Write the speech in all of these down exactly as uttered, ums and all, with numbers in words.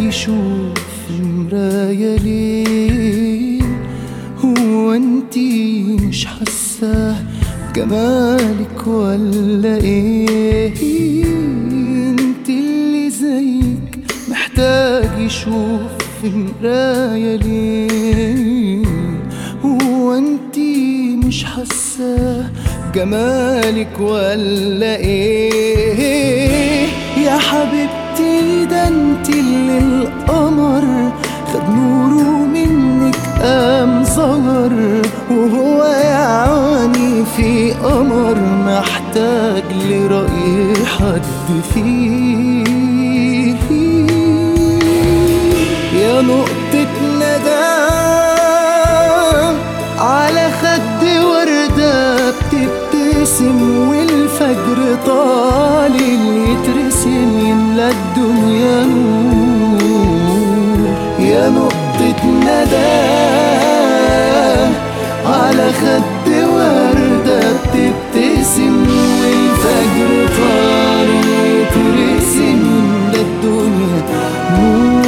يشوف في مراية ليه؟ هو انتي مش حاسة بجمالك ولا ايه؟ انتي اللي زيك محتاج يشوف في مراية ليه؟ هو انتي مش حاسة بجمالك ولا ايه؟ يا حبيبتي ده انتي اللي القمر خد نوره منك قام ظهر، وهو يعني في قمر محتاج لرأي حد فيه. يا نقطة ندم على خد وردة بتبتسم والفجر طالع يترسم يملى الدنيا نور. يا نقطة ندم على خد وردة بتبتسم والفجر طالع يترسم يملى الدنيا نور.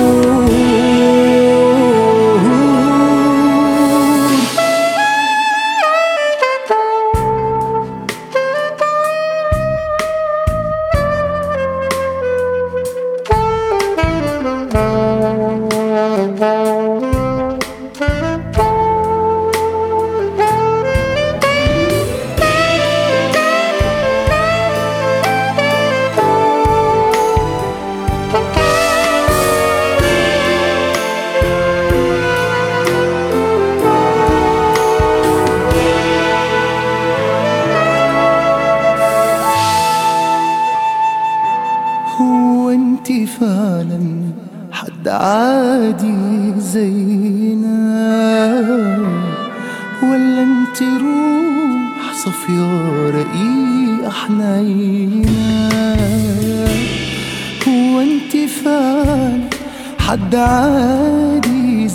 هو انتي فعلا حد عادي زينا، ولا انتي روح صفيا رقيقة حنينة؟ هو انتي فعلا حد عادي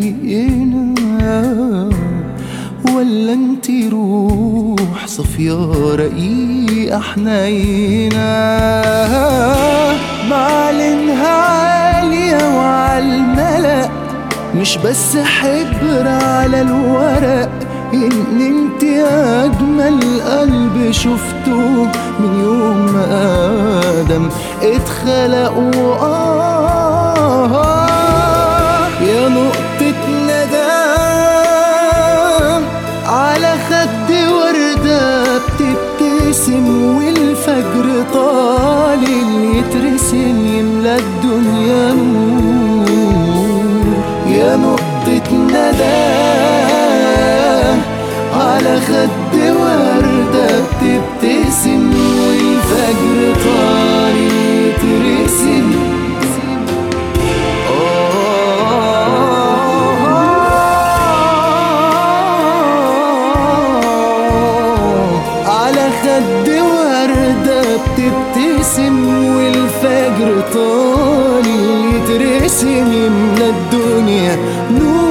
زينا، ولا انتي روح صفيا رقيقة حنينة؟ معلنها عالية وعالملأ مش بس حبر على الورق، ان انتي اجمل قلب شفته من يوم ما ادم اتخلق. وآه يا نقطة ندم على خد وردة بتبتسم والفجر طالع يترسم يملى الدنيا نور. يا نقطة ندم على خد وردة بتبتسم والفجر طالع يترسم خد وردة بتبتسم والفجر طالع يترسم يملى الدنيا نور.